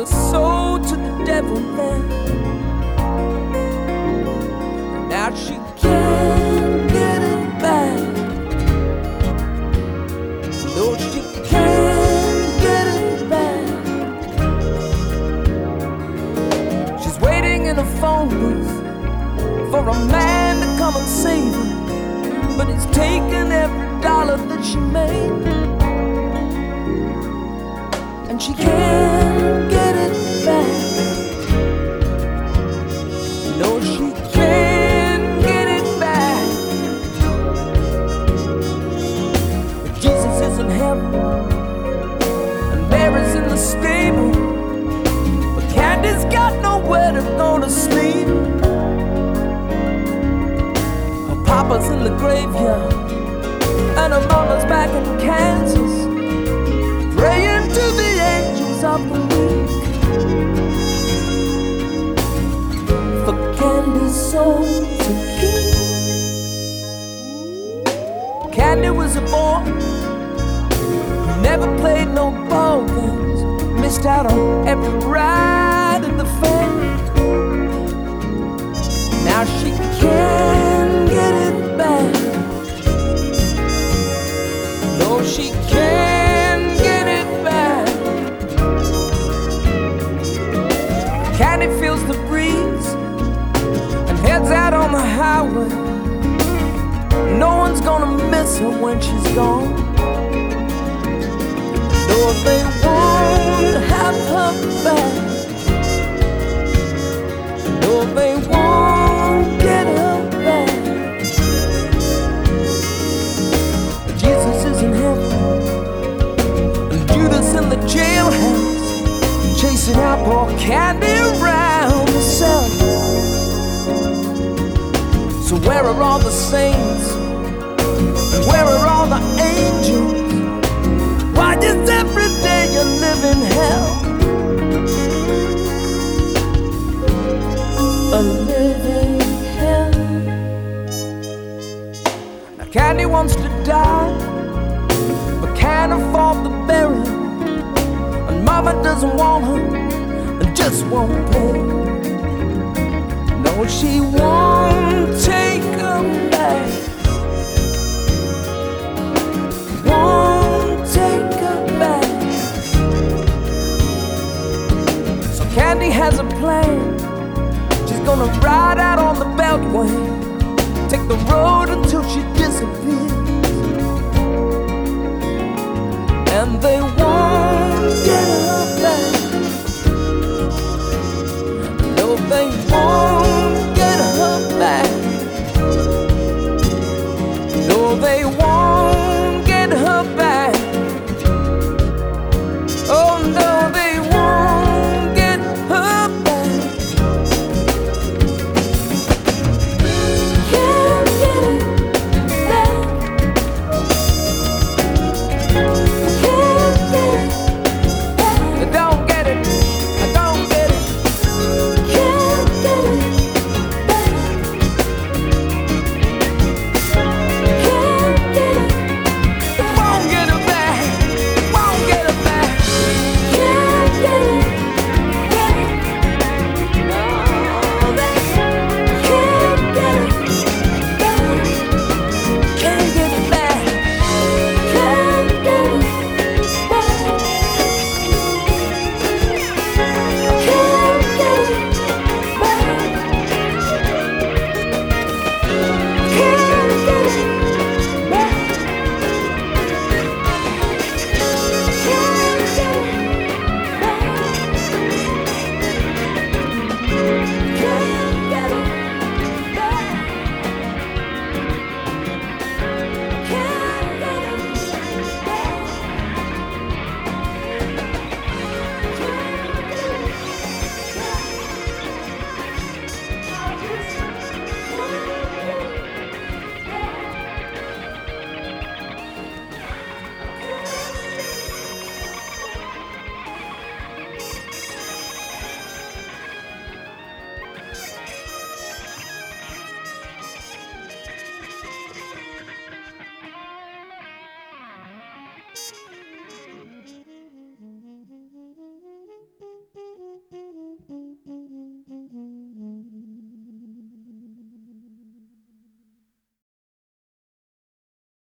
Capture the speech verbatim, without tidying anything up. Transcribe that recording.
soul to the devil then. Now she can't get it back. No, she can't get it back. She's waiting in a phone booth for a man to come and save her, but he's taken every dollar that she made, and she can't get it back. No, she can't get it back. But Jesus is in heaven and Mary's in the stable, but Candy's got nowhere to go to sleep. Her papa's in the graveyard and her mama's back in Kansas, praying to the angels of the weak for Candy's soul to keep. Candy was a boy who never played no ball games, missed out on every ride in the fair. Now she can't get it back. No, she can't get it back. Candy feels the breeze and heads out on the highway. No one's gonna miss her when she's gone. No, they won't have her back. No, they won't get her back. Jesus is in heaven and Judas in the jailhouse, chasing out poor Candy around the cell. So where are all the saints? Where are all the angels? Why is every day you live in hell? A living hell. Now Candy wants to die, but can't afford the burial, and Mama doesn't want her and just won't pay. No, she won't take her back. Won't take her back. So Candy has a plan. She's gonna ride out on the Beltway, take the road until she disappears, and they won't get her back.